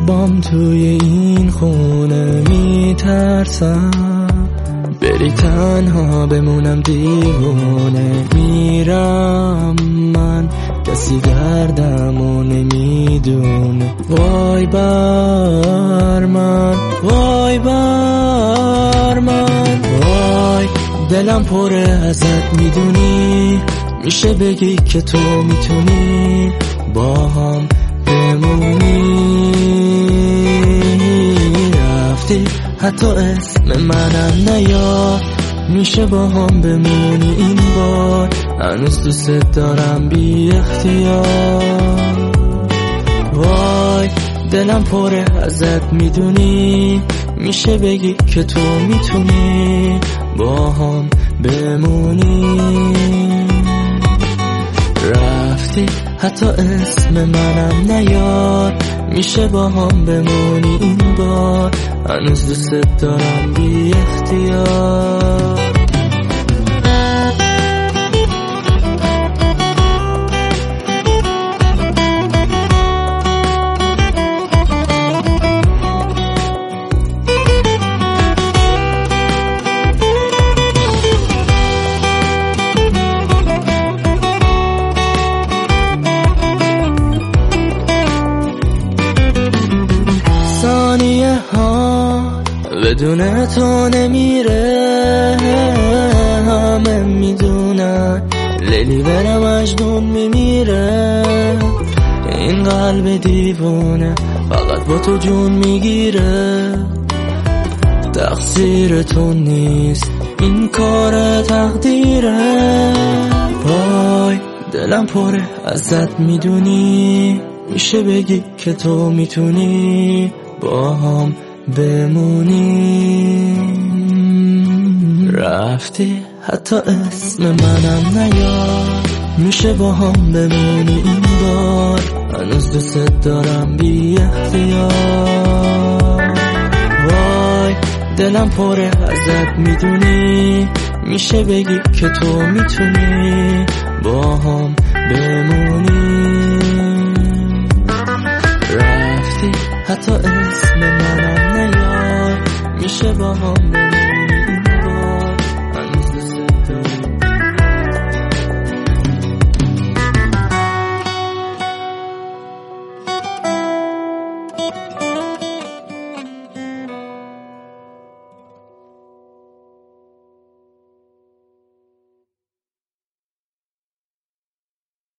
بام توی این خونه میترسم بری تنها بمونم دیوونه میرم من کسی دردمو نمیدونه وای بر من وای بر من وای دلم پره ازت میدونی میشه بگی که تو میتونی با هم بمونی رفتی حتی اسم منم نیار میشه با هم بمونی این بار هنوز دوست دارم بی اختیار وای دلم پره ازت میدونی میشه بگی که تو میتونی با هم بمونی رفتی حتی اسم منم نیار میشه با هم بمونی این بار هنوز دوست دارم بی اختیار ثانیه ها بدون تو نمیره همه میدونن لیلی بره مجنون میمیره این قلب دیوونه فقط با تو جون میگیره تقصیر تو نیست این کار تقدیره وای دلم پره ازت میدونی میشه بگی که تو میتونی با هم بمونی رفتی حتی اسم منم نیار میشه با هم بمونی این بار هنوز دوست دارم بی اختیار وای دلم پره ازت میدونی میشه بگی که تو میتونی با هم بمونی رفتی حتی اسم منم نیار میشه با هم